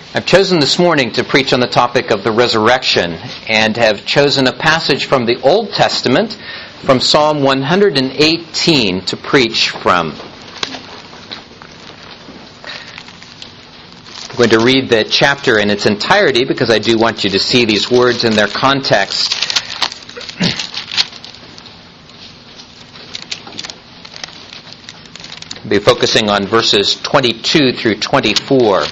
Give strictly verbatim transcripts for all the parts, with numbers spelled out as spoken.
I've chosen this morning to preach on the topic of the resurrection and have chosen a passage from the Old Testament, from Psalm one hundred eighteen, to preach from. I'm going to read the chapter in its entirety because I do want you to see these words in their context. I'll be focusing on verses twenty-two through twenty-four.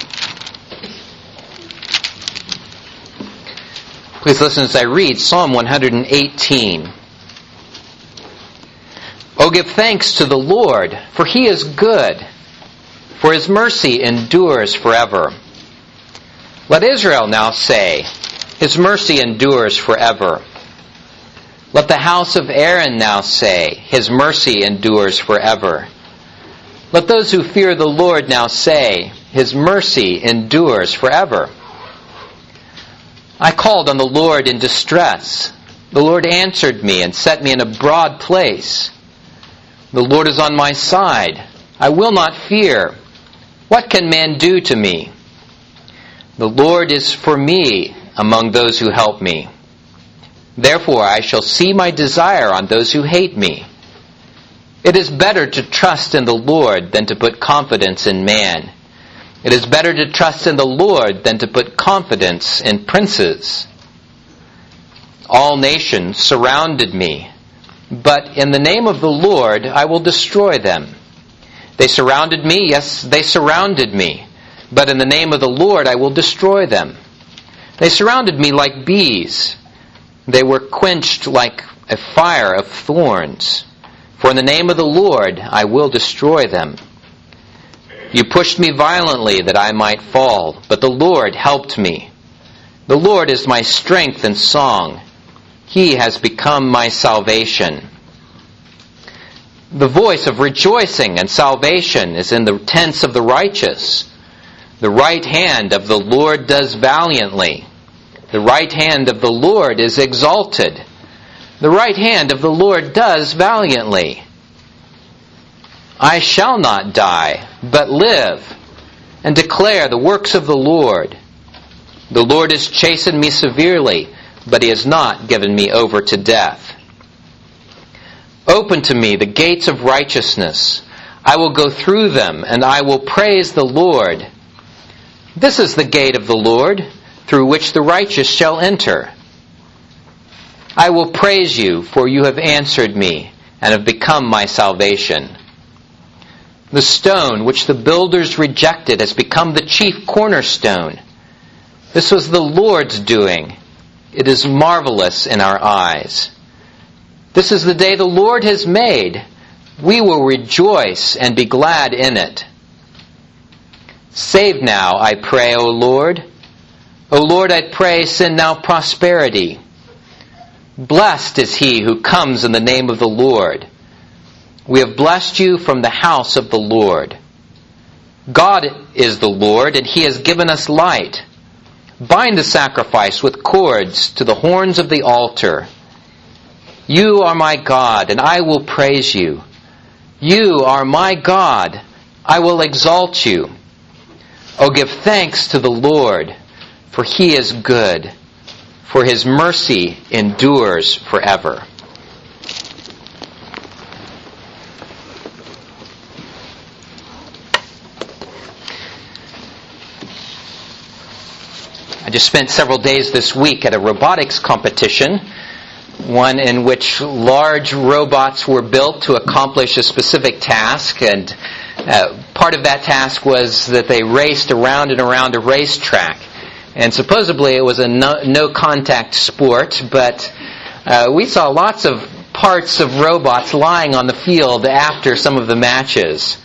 Please listen as I read Psalm one hundred eighteen. Oh, give thanks to the Lord, for He is good, for His mercy endures forever. Let Israel now say, His mercy endures forever. Let the house of Aaron now say, His mercy endures forever. Let those who fear the Lord now say, His mercy endures forever. I called on the Lord in distress. The Lord answered me and set me in a broad place. The Lord is on my side. I will not fear. What can man do to me? The Lord is for me among those who help me. Therefore I shall see my desire on those who hate me. It is better to trust in the Lord than to put confidence in man. It is better to trust in the Lord than to put confidence in princes. All nations surrounded me, but in the name of the Lord I will destroy them. They surrounded me, yes, they surrounded me, but in the name of the Lord I will destroy them. They surrounded me like bees. They were quenched like a fire of thorns. For in the name of the Lord I will destroy them. You pushed me violently that I might fall, but the Lord helped me. The Lord is my strength and song. He has become my salvation. The voice of rejoicing and salvation is in the tents of the righteous. The right hand of the Lord does valiantly. The right hand of the Lord is exalted. The right hand of the Lord does valiantly. I shall not die, but live, and declare the works of the Lord. The Lord has chastened me severely, but He has not given me over to death. Open to me the gates of righteousness. I will go through them, and I will praise the Lord. This is the gate of the Lord, through which the righteous shall enter. I will praise you, for you have answered me, and have become my salvation. The stone which the builders rejected has become the chief cornerstone. This was the Lord's doing. It is marvelous in our eyes. This is the day the Lord has made. We will rejoice and be glad in it. Save now, I pray, O Lord. O Lord, I pray, send now prosperity. Blessed is he who comes in the name of the Lord. We have blessed you from the house of the Lord. God is the Lord, and He has given us light. Bind the sacrifice with cords to the horns of the altar. You are my God, and I will praise you. You are my God, I will exalt you. Oh, give thanks to the Lord, for He is good, for His mercy endures forever. I just spent several days this week at a robotics competition, one in which large robots were built to accomplish a specific task, and uh, part of that task was that they raced around and around a racetrack. And supposedly it was a no, no-contact sport, but uh, we saw lots of parts of robots lying on the field after some of the matches.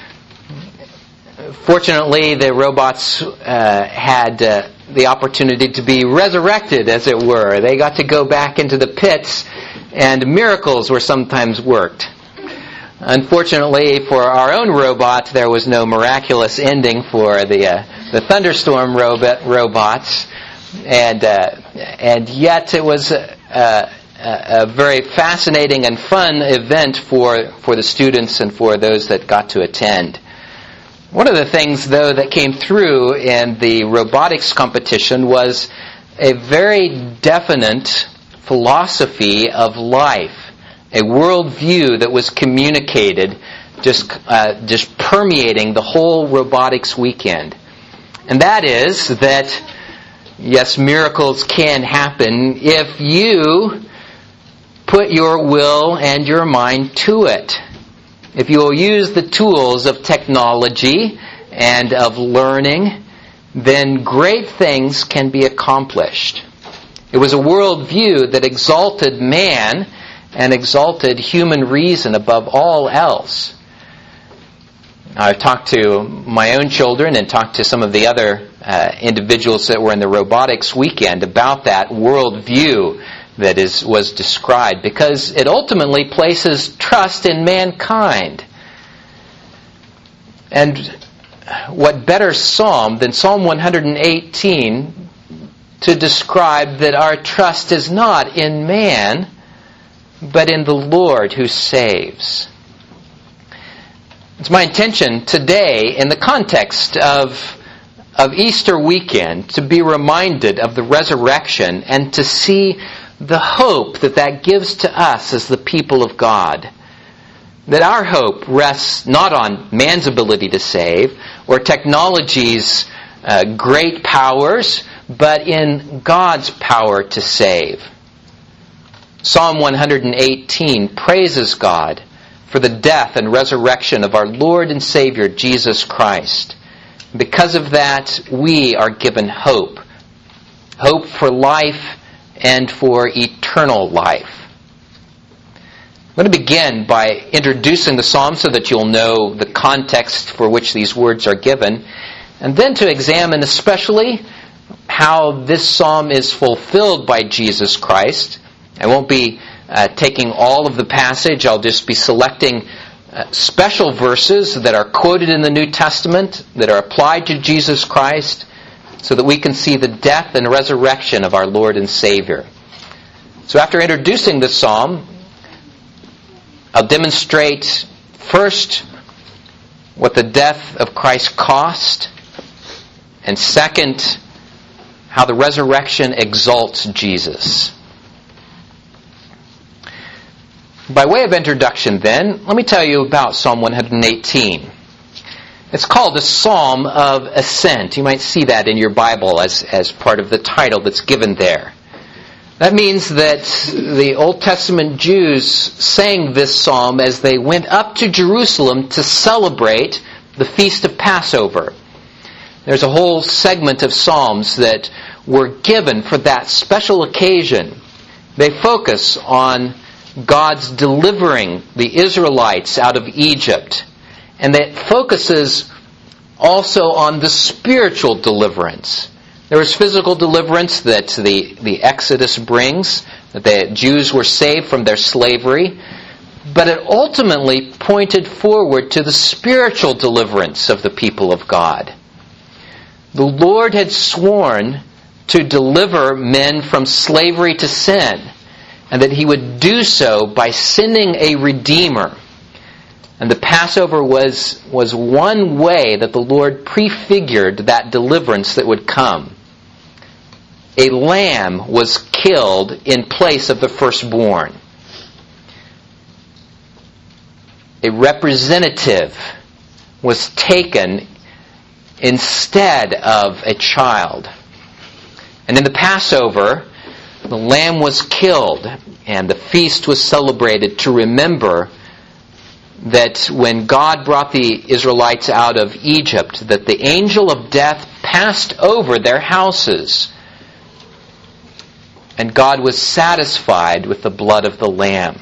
Fortunately, the robots uh, had uh, the opportunity to be resurrected, as it were. They got to go back into the pits, and miracles were sometimes worked. Unfortunately, for our own robot, there was no miraculous ending for the uh, the thunderstorm robot, robots, and uh, and yet it was a, a, a very fascinating and fun event for for the students and for those that got to attend. One of the things, though, that came through in the robotics competition was a very definite philosophy of life, a worldview that was communicated, just uh, just permeating the whole robotics weekend. And that is that, yes, miracles can happen if you put your will and your mind to it. If you will use the tools of technology and of learning, then great things can be accomplished. It was a worldview that exalted man and exalted human reason above all else. I've talked to my own children and talked to some of the other uh, individuals that were in the robotics weekend about that worldview that is was described, because it ultimately places trust in mankind. And what better psalm than Psalm one eighteen to describe that our trust is not in man, but in the Lord who saves. It's my intention today, in the context of, of Easter weekend, to be reminded of the resurrection and to see the hope that that gives to us as the people of God. That our hope rests not on man's ability to save or technology's uh, great powers, but in God's power to save. Psalm one eighteen praises God for the death and resurrection of our Lord and Savior, Jesus Christ. Because of that, we are given hope. Hope for life and for eternal life. I'm going to begin by introducing the psalm so that you'll know the context for which these words are given, and then to examine especially how this psalm is fulfilled by Jesus Christ. I won't be uh, taking all of the passage. I'll just be selecting uh, special verses that are quoted in the New Testament, that are applied to Jesus Christ, so that we can see the death and resurrection of our Lord and Savior. So after introducing this psalm, I'll demonstrate first what the death of Christ cost, and second, how the resurrection exalts Jesus. By way of introduction then, let me tell you about Psalm one eighteen. It's called a Psalm of Ascent. You might see that in your Bible as, as part of the title that's given there. That means that the Old Testament Jews sang this psalm as they went up to Jerusalem to celebrate the Feast of Passover. There's a whole segment of psalms that were given for that special occasion. They focus on God's delivering the Israelites out of Egypt. And that focuses also on the spiritual deliverance. There was physical deliverance that the, the Exodus brings, that the Jews were saved from their slavery, but it ultimately pointed forward to the spiritual deliverance of the people of God. The Lord had sworn to deliver men from slavery to sin, and that He would do so by sending a Redeemer. And the Passover was, was one way that the Lord prefigured that deliverance that would come. A lamb was killed in place of the firstborn. A representative was taken instead of a child. And in the Passover, the lamb was killed, and the feast was celebrated to remember that when God brought the Israelites out of Egypt, that the angel of death passed over their houses, and God was satisfied with the blood of the lamb.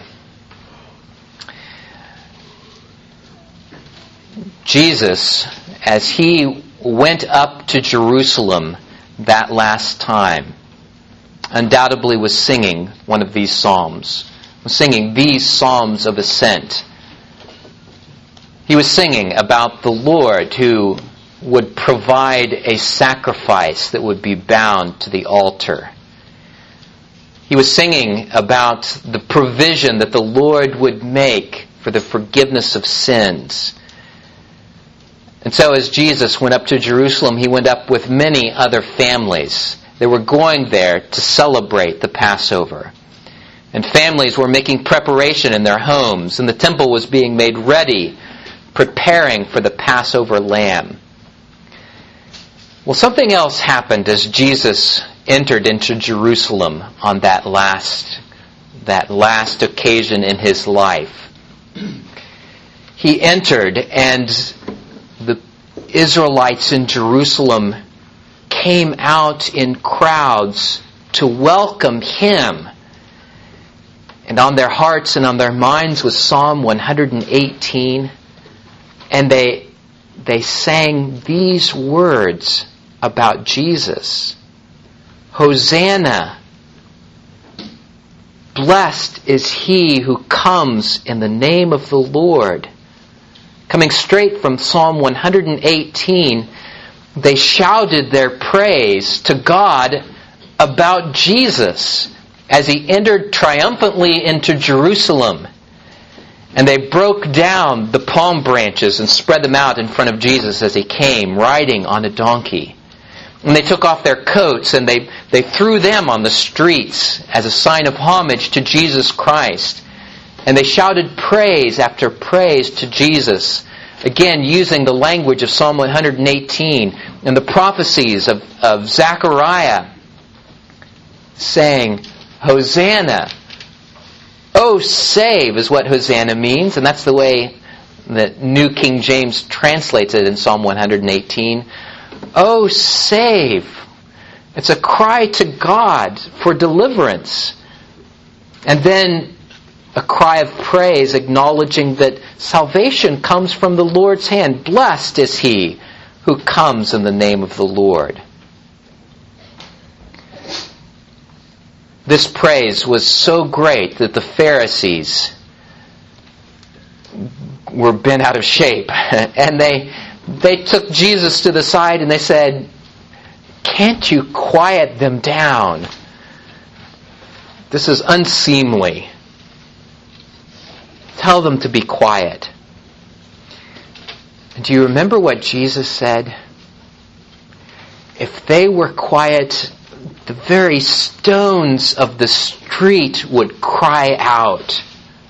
Jesus, as He went up to Jerusalem that last time, undoubtedly was singing one of these psalms, was singing these psalms of ascent. He was singing about the Lord who would provide a sacrifice that would be bound to the altar. He was singing about the provision that the Lord would make for the forgiveness of sins. And so as Jesus went up to Jerusalem, he went up with many other families. They were going there to celebrate the Passover. And families were making preparation in their homes, and the temple was being made ready, preparing for the Passover lamb. Well, something else happened as Jesus entered into Jerusalem on that last, that last occasion in his life. He entered, and the Israelites in Jerusalem came out in crowds to welcome him. And on their hearts and on their minds was Psalm one hundred eighteen. And they, they sang these words about Jesus. Hosanna! Blessed is he who comes in the name of the Lord. Coming straight from Psalm one hundred eighteen, they shouted their praise to God about Jesus as he entered triumphantly into Jerusalem. And they broke down the palm branches and spread them out in front of Jesus as he came, riding on a donkey. And they took off their coats and they, they threw them on the streets as a sign of homage to Jesus Christ. And they shouted praise after praise to Jesus, again using the language of Psalm one hundred eighteen and the prophecies of, of Zechariah, saying, Hosanna! Oh, save is what Hosanna means, and that's the way that New King James translates it in Psalm one hundred eighteen. Oh, save! It's a cry to God for deliverance. And then a cry of praise acknowledging that salvation comes from the Lord's hand. Blessed is he who comes in the name of the Lord. This praise was so great that the Pharisees were bent out of shape. And they they took Jesus to the side and they said, "Can't you quiet them down? This is unseemly. Tell them to be quiet." And do you remember what Jesus said? If they were quiet, the very stones of the street would cry out.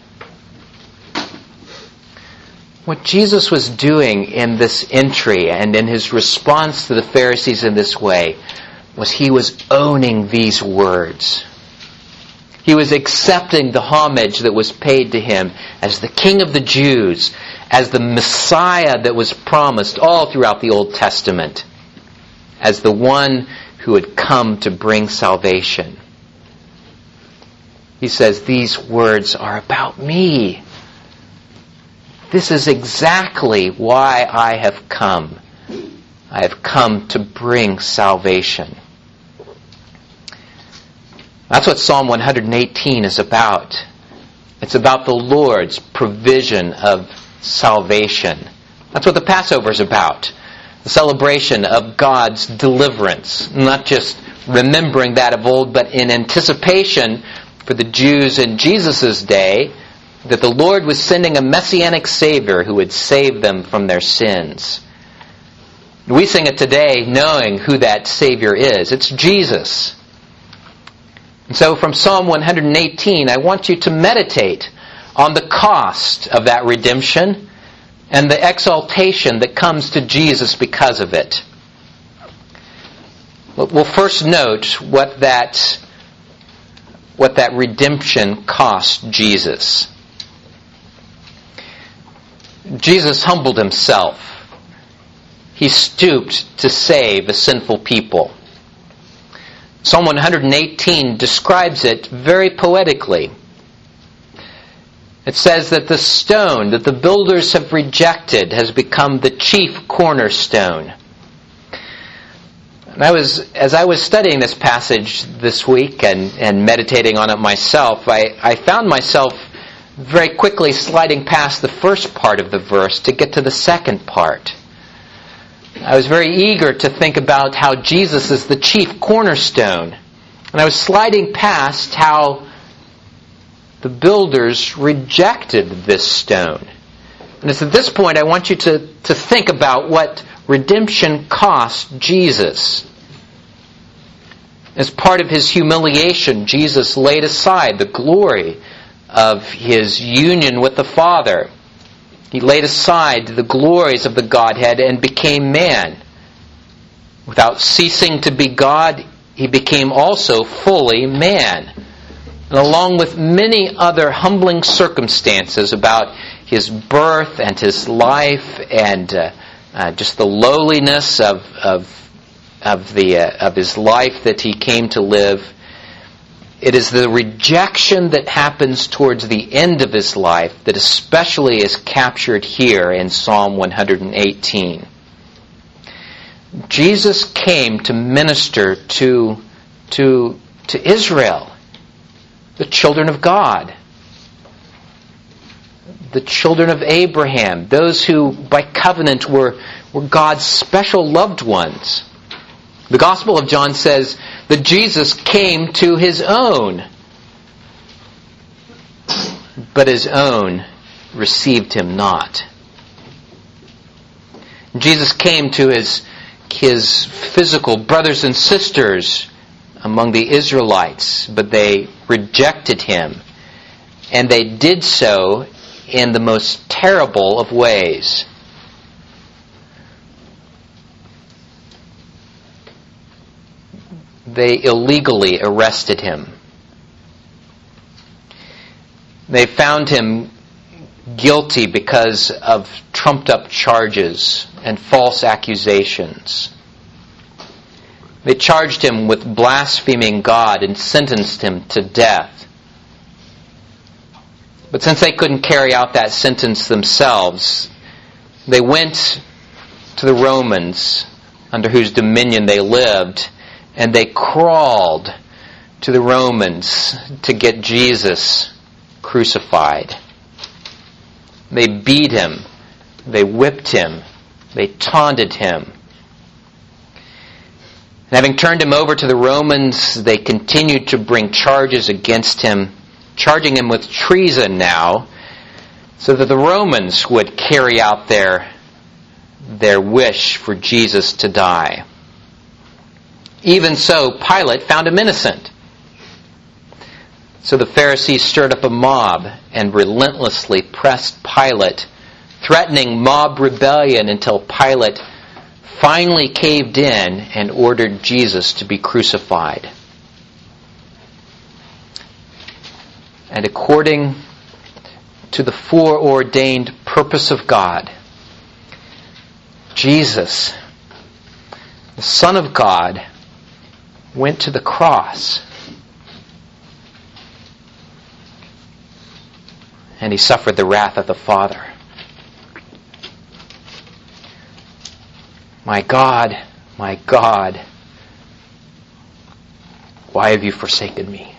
What Jesus was doing in this entry and in his response to the Pharisees in this way was he was owning these words. He was accepting the homage that was paid to him as the King of the Jews, as the Messiah that was promised all throughout the Old Testament, as the one who had come to bring salvation. He says, these words are about me. This is exactly why I have come. I have come to bring salvation. That's what Psalm one hundred eighteen is about. It's about the Lord's provision of salvation. That's what the Passover is about. The celebration of God's deliverance. Not just remembering that of old, but in anticipation for the Jews in Jesus' day that the Lord was sending a messianic Savior who would save them from their sins. We sing it today knowing who that Savior is. It's Jesus. And so from Psalm one hundred eighteen, I want you to meditate on the cost of that redemption and the exaltation that comes to Jesus because of it. We'll first note what that, what that redemption cost Jesus. Jesus humbled himself. He stooped to save a sinful people. Psalm one hundred eighteen describes it very poetically. It says that the stone that the builders have rejected has become the chief cornerstone. And I was, as I was studying this passage this week and, and meditating on it myself, I, I found myself very quickly sliding past the first part of the verse to get to the second part. I was very eager to think about how Jesus is the chief cornerstone. And I was sliding past how the builders rejected this stone. And it's at this point I want you to, to think about what redemption cost Jesus. As part of his humiliation, Jesus laid aside the glory of his union with the Father. He laid aside the glories of the Godhead and became man. Without ceasing to be God, he became also fully man. And along with many other humbling circumstances about his birth and his life and uh, uh, just the lowliness of of of the uh, of his life that he came to live, it is the rejection that happens towards the end of his life that especially is captured here in Psalm one eighteen. Jesus came to minister to to to Israel, the children of God, the children of Abraham, those who by covenant were, were God's special loved ones. The Gospel of John says that Jesus came to his own, but his own received him not. Jesus came to his, his physical brothers and sisters among the Israelites, but they rejected him, and they did so in the most terrible of ways. They illegally arrested him. They found him guilty because of trumped-up charges and false accusations. They charged him with blaspheming God and sentenced him to death. But since they couldn't carry out that sentence themselves, they went to the Romans, under whose dominion they lived, and they crawled to the Romans to get Jesus crucified. They beat him. They whipped him. They taunted him. And having turned him over to the Romans, they continued to bring charges against him, charging him with treason now, so that the Romans would carry out their, their wish for Jesus to die. Even so, Pilate found him innocent. So the Pharisees stirred up a mob and relentlessly pressed Pilate, threatening mob rebellion until Pilate finally caved in and ordered Jesus to be crucified. And according to the foreordained purpose of God, Jesus, the Son of God, went to the cross. And he suffered the wrath of the Father. My God, my God, why have you forsaken me?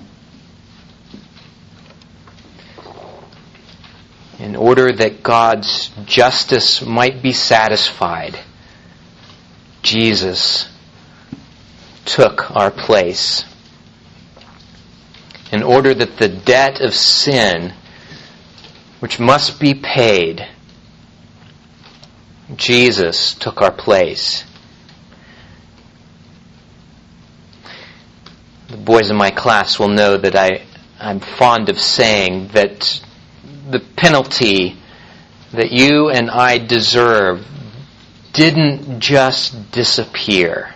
In order that God's justice might be satisfied, Jesus took our place. In order that the debt of sin, which must be paid, Jesus took our place. The boys in my class will know that I, I'm fond of saying that the penalty that you and I deserve didn't just disappear.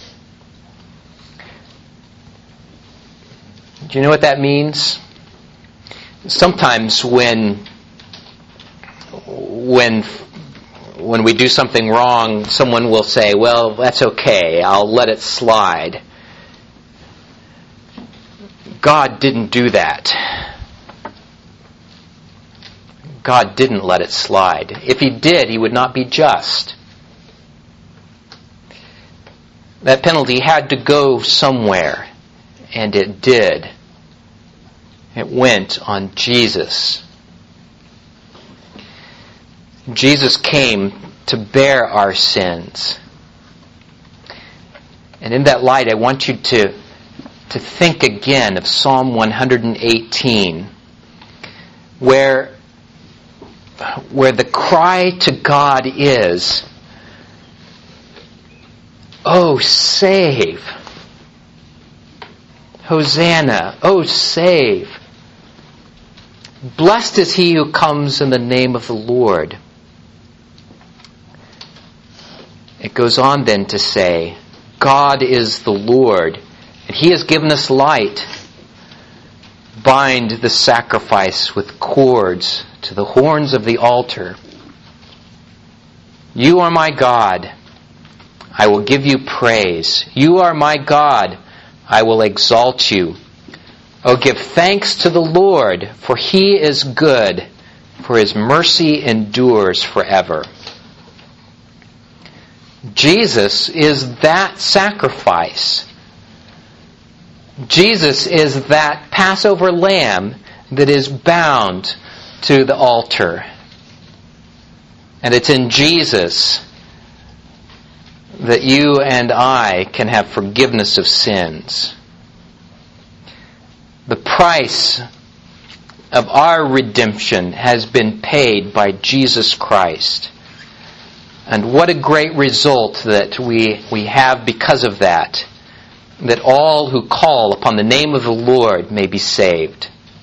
Do you know what that means? Sometimes when when when we do something wrong, someone will say, well, that's okay, I'll let it slide. God didn't do that. God didn't let it slide. If he did, he would not be just. That penalty had to go somewhere, and it did. It went on Jesus. Jesus came to bear our sins. And in that light, I want you to, to think again of Psalm one eighteen, where where the cry to God is, "Oh, save! Hosanna! Oh, save! Blessed is he who comes in the name of the Lord." It goes on then to say, God is the Lord, and he has given us light. Bind the sacrifice with cords to the horns of the altar. You are my God. I will give you praise. You are my God. I will exalt you. Oh, give thanks to the Lord, for he is good, for his mercy endures forever. Jesus is that sacrifice. Jesus is that Passover lamb that is bound to the altar. And it's in Jesus that you and I can have forgiveness of sins. The price of our redemption has been paid by Jesus Christ. And what a great result that we, we have because of that. That all who call upon the name of the Lord may be saved.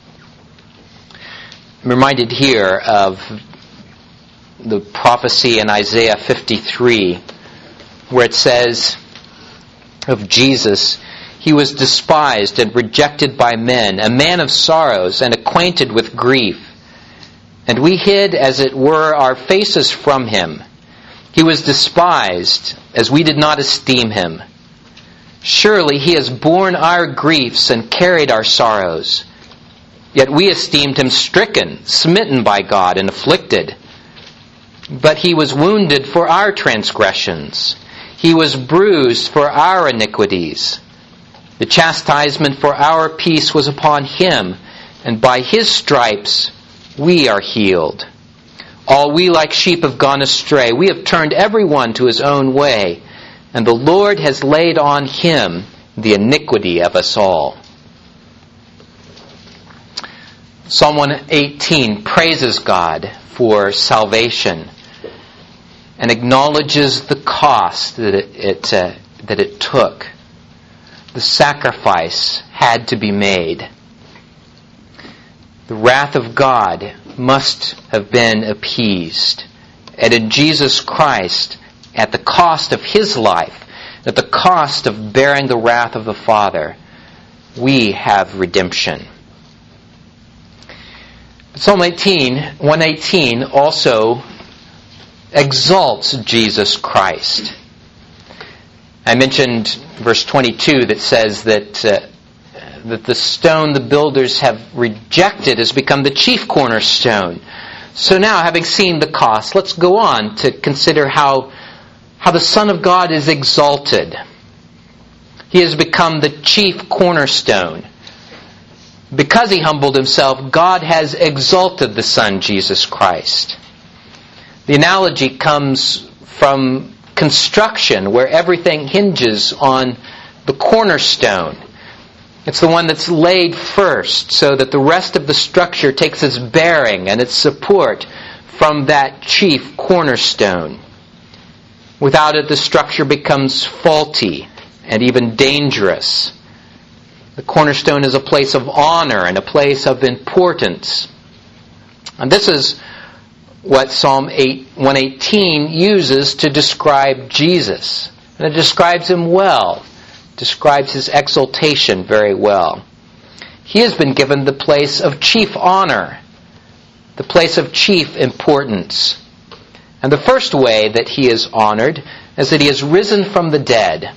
I'm reminded here of the prophecy in Isaiah fifty-three, where it says of Jesus, "He was despised and rejected by men, a man of sorrows and acquainted with grief. And we hid, as it were, our faces from him. He was despised, as we did not esteem him. Surely he has borne our griefs and carried our sorrows. Yet we esteemed him stricken, smitten by God, and afflicted. But he was wounded for our transgressions. He was bruised for our iniquities. The chastisement for our peace was upon him, and by his stripes we are healed. All we like sheep have gone astray. We have turned every one to his own way, and the Lord has laid on him the iniquity of us all." Psalm one eighteen praises God for salvation and acknowledges the cost that it, it uh, that it took. The sacrifice had to be made. The wrath of God must have been appeased. And in Jesus Christ, at the cost of his life, at the cost of bearing the wrath of the Father, we have redemption. Psalm eighteen, one eighteen also exalts Jesus Christ. I mentioned verse twenty-two that says that uh, that the stone the builders have rejected has become the chief cornerstone. So now, having seen the cost, let's go on to consider how, how the Son of God is exalted. He has become the chief cornerstone. Because he humbled himself, God has exalted the Son, Jesus Christ. The analogy comes from construction, where everything hinges on the cornerstone. It's the one that's laid first, so that the rest of the structure takes its bearing and its support from that chief cornerstone. Without it, the structure becomes faulty and even dangerous. The cornerstone is a place of honor and a place of importance. And this is what Psalm one eighteen uses to describe Jesus. And it describes him well. Describes his exaltation very well. He has been given the place of chief honor, the place of chief importance. And the first way that he is honored is that he has risen from the dead.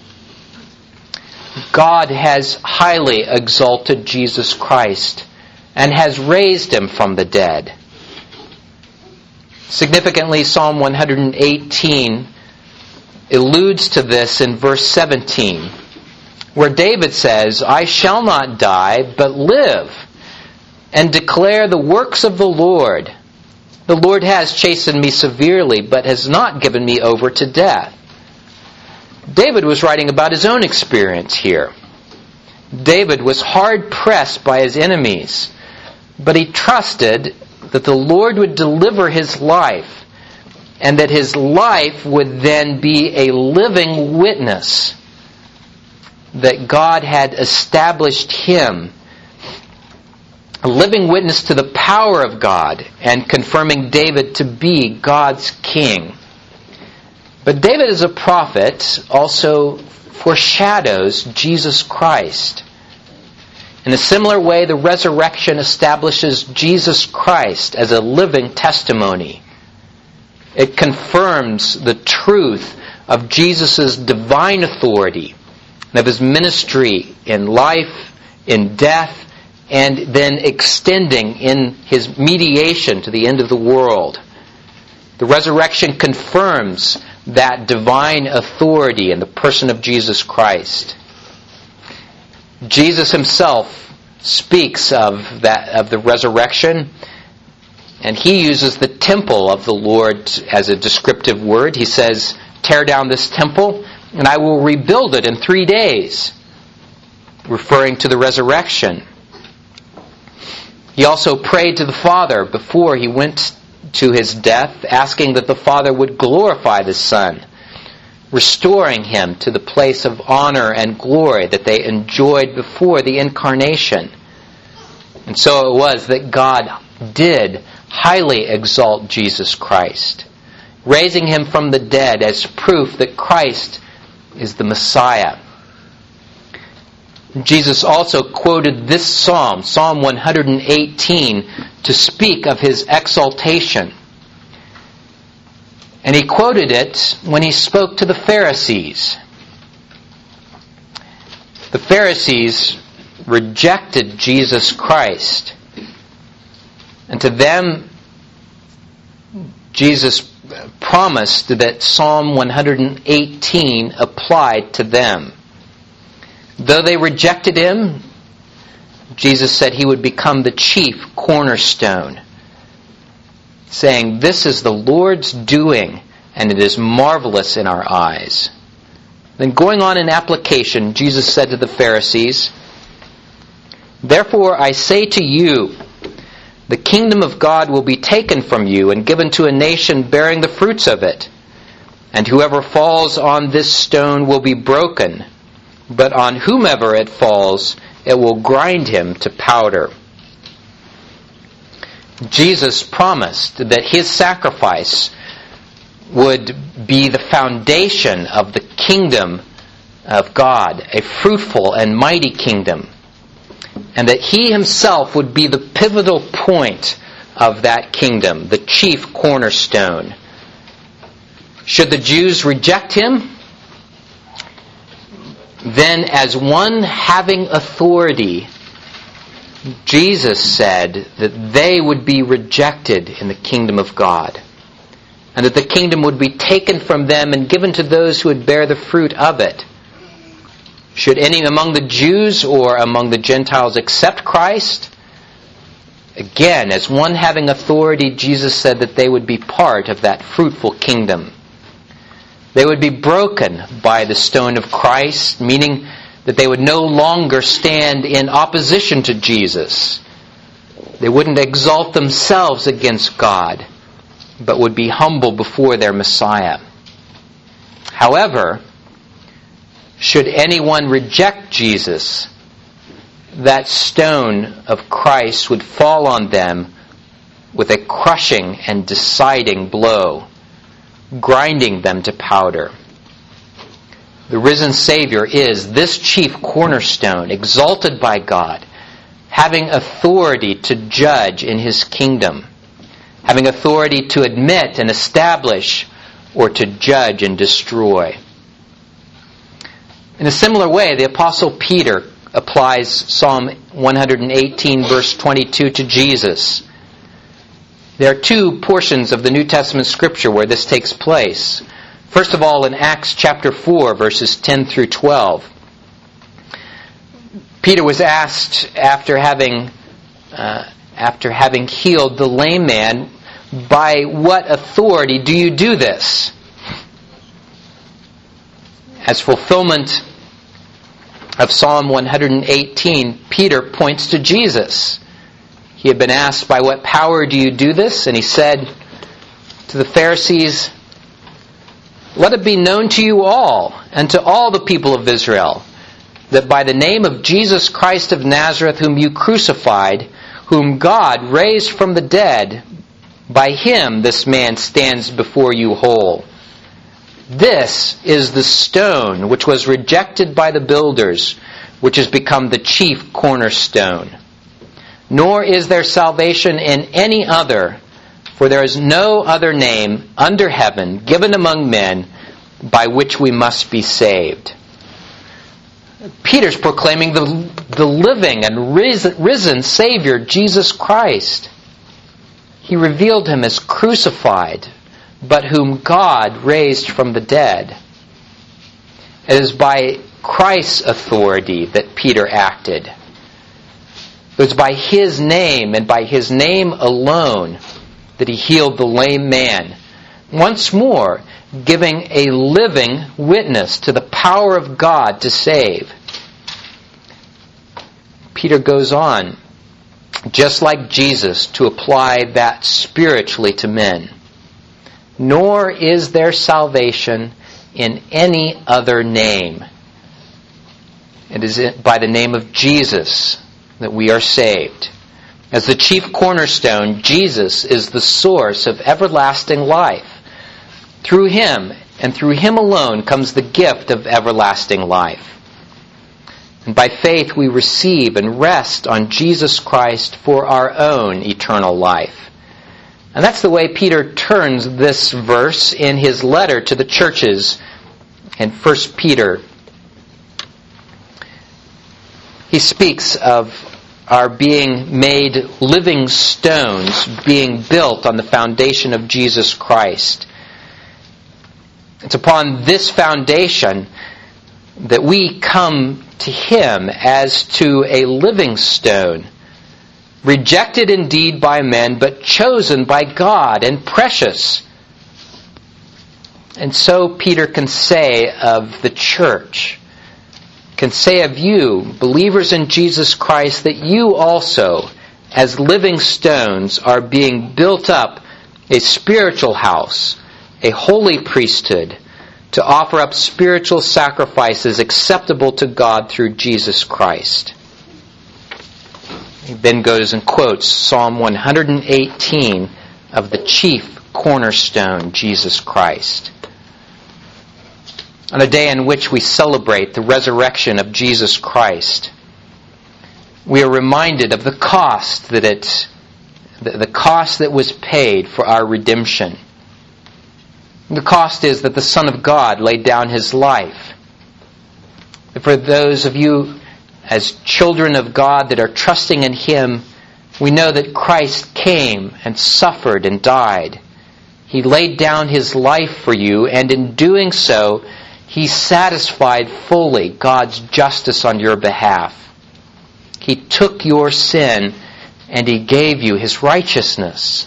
God has highly exalted Jesus Christ and has raised him from the dead. Significantly, Psalm one eighteen alludes to this in verse seventeen, where David says, "I shall not die, but live, and declare the works of the Lord. The Lord has chastened me severely, but has not given me over to death." David was writing about his own experience here. David was hard pressed by his enemies, but he trusted that the Lord would deliver his life, and that his life would then be a living witness that God had established him, a living witness to the power of God, and confirming David to be God's king. But David as a prophet also foreshadows Jesus Christ. In a similar way, the resurrection establishes Jesus Christ as a living testimony. It confirms the truth of Jesus' divine authority, and of his ministry in life, in death, and then extending in his mediation to the end of the world. The resurrection confirms that divine authority in the person of Jesus Christ. Jesus himself speaks of that of the resurrection, and he uses the temple of the Lord as a descriptive word. He says, "Tear down this temple, and I will rebuild it in three days," referring to the resurrection. He also prayed to the Father before he went to his death, asking that the Father would glorify the Son, restoring him to the place of honor and glory that they enjoyed before the incarnation. And so it was that God did highly exalt Jesus Christ, raising him from the dead as proof that Christ is the Messiah. Jesus also quoted this psalm, Psalm one eighteen, to speak of his exaltation. And he quoted it when he spoke to the Pharisees. The Pharisees rejected Jesus Christ. And to them, Jesus promised that Psalm one eighteen applied to them. Though they rejected him, Jesus said he would become the chief cornerstone, saying, "This is the Lord's doing, and it is marvelous in our eyes." Then going on in application, Jesus said to the Pharisees, "Therefore I say to you, the kingdom of God will be taken from you and given to a nation bearing the fruits of it. And whoever falls on this stone will be broken, but on whomever it falls, it will grind him to powder." Jesus promised that his sacrifice would be the foundation of the kingdom of God, a fruitful and mighty kingdom, and that he himself would be the pivotal point of that kingdom, the chief cornerstone. Should the Jews reject him, then as one having authority, Jesus said that they would be rejected in the kingdom of God, and that the kingdom would be taken from them and given to those who would bear the fruit of it. Should any among the Jews or among the Gentiles accept Christ, again, as one having authority, Jesus said that they would be part of that fruitful kingdom. They would be broken by the stone of Christ, meaning that they would no longer stand in opposition to Jesus. They wouldn't exalt themselves against God, but would be humble before their Messiah. However, should anyone reject Jesus, that stone of Christ would fall on them with a crushing and deciding blow, grinding them to powder. The risen Savior is this chief cornerstone, exalted by God, having authority to judge in his kingdom, having authority to admit and establish or to judge and destroy. In a similar way, the Apostle Peter applies Psalm one eighteen, verse twenty-two to Jesus. There are two portions of the New Testament Scripture where this takes place. First of all, in Acts chapter four, verses ten through twelve. Peter was asked, after having uh, after having healed the lame man, "By what authority do you do this?" As fulfillment of Psalm one eighteen, Peter points to Jesus. He had been asked, by what power do you do this? And he said to the Pharisees, let it be known to you all and to all the people of Israel that by the name of Jesus Christ of Nazareth, whom you crucified, whom God raised from the dead, by him this man stands before you whole. This is the stone which was rejected by the builders, which has become the chief cornerstone. Nor is there salvation in any other, for there is no other name under heaven given among men by which we must be saved. Peter's proclaiming the, the living and risen, risen Savior, Jesus Christ. He revealed him as crucified, but whom God raised from the dead. It is by Christ's authority that Peter acted. It was by his name and by his name alone that he healed the lame man, once more giving a living witness to the power of God to save. Peter goes on, just like Jesus, to apply that spiritually to men. Nor is there salvation in any other name. It is by the name of Jesus that we are saved. As the chief cornerstone, Jesus is the source of everlasting life. Through him, and through him alone, comes the gift of everlasting life. And by faith we receive and rest on Jesus Christ for our own eternal life. And that's the way Peter turns this verse in his letter to the churches in First Peter. He speaks of our being made living stones, being built on the foundation of Jesus Christ. It's upon this foundation that we come to him as to a living stone, rejected indeed by men, but chosen by God and precious. And so Peter can say of the church, can say of you, believers in Jesus Christ, that you also, as living stones, are being built up a spiritual house, a holy priesthood, to offer up spiritual sacrifices acceptable to God through Jesus Christ. He then goes and quotes Psalm one hundred eighteen of the chief cornerstone, Jesus Christ. On a day in which we celebrate the resurrection of Jesus Christ, we are reminded of the cost that it, the cost that was paid for our redemption. The cost is that the Son of God laid down his life. For those of you as children of God that are trusting in him, we know that Christ came and suffered and died. He laid down his life for you, and in doing so, he satisfied fully God's justice on your behalf. He took your sin and he gave you his righteousness.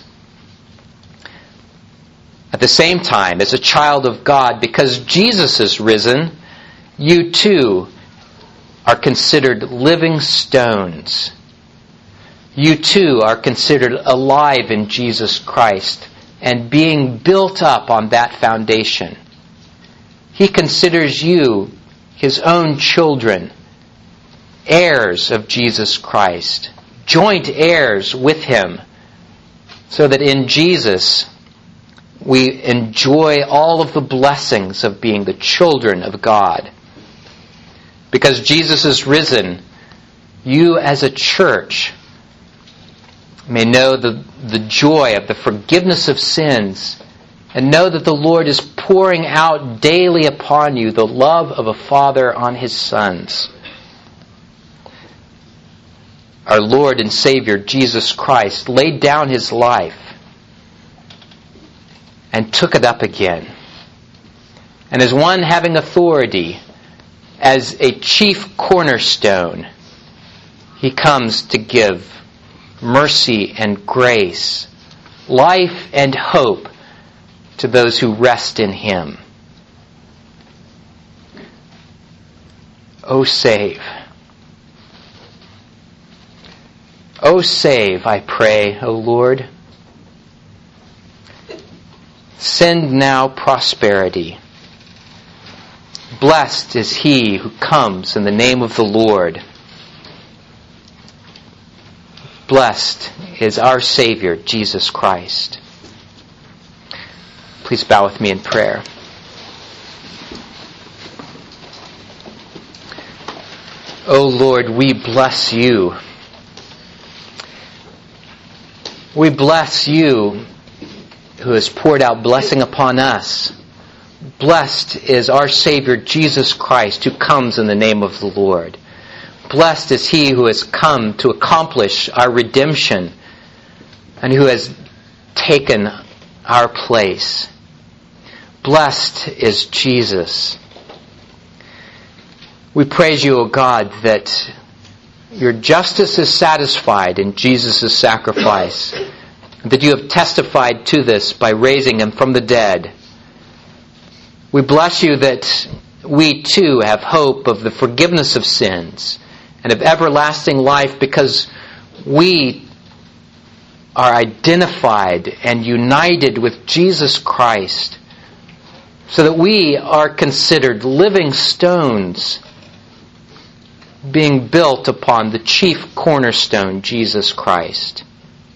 At the same time, as a child of God, because Jesus is risen, you too are considered living stones. You too are considered alive in Jesus Christ and being built up on that foundation. He considers you his own children, heirs of Jesus Christ, joint heirs with him, so that in Jesus we enjoy all of the blessings of being the children of God. Because Jesus is risen, you as a church may know the, the joy of the forgiveness of sins, and know that the Lord is pouring out daily upon you the love of a Father on his sons. Our Lord and Savior, Jesus Christ, laid down his life and took it up again. And as one having authority, as a chief cornerstone, he comes to give mercy and grace, life and hope to those who rest in him. Oh, save. Oh, O save, I pray, O Lord. Send now prosperity. Blessed is he who comes in the name of the Lord. Blessed is our Savior, Jesus Christ. Please bow with me in prayer. O Lord, we bless you. We bless you who has poured out blessing upon us. Blessed is our Savior, Jesus Christ, who comes in the name of the Lord. Blessed is he who has come to accomplish our redemption and who has taken our place. Blessed is Jesus. We praise you, O God, that your justice is satisfied in Jesus' sacrifice, that you have testified to this by raising him from the dead. We bless you that we too have hope of the forgiveness of sins and of everlasting life because we are identified and united with Jesus Christ, so that we are considered living stones being built upon the chief cornerstone, Jesus Christ.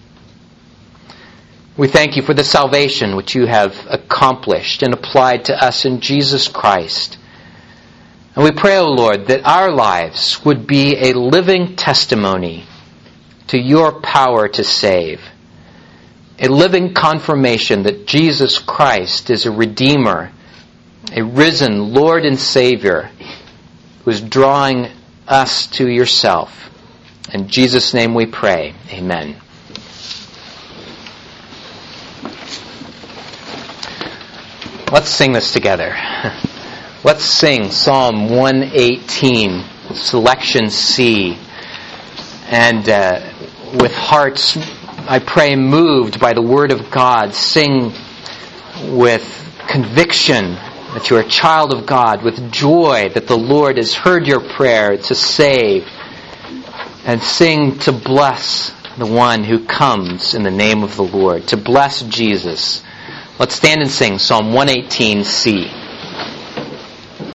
We thank you for the salvation which you have accomplished and applied to us in Jesus Christ. And we pray, O Lord, that our lives would be a living testimony to your power to save, a living confirmation that Jesus Christ is a Redeemer, a risen Lord and Savior who is drawing us to yourself. In Jesus' name we pray. Amen. Let's sing this together. Let's sing Psalm one eighteen, selection C. And uh, with hearts, I pray, moved by the Word of God, sing with conviction that you are a child of God, with joy that the Lord has heard your prayer to save, and sing to bless the one who comes in the name of the Lord, to bless Jesus. Let's stand and sing Psalm one eighteen C.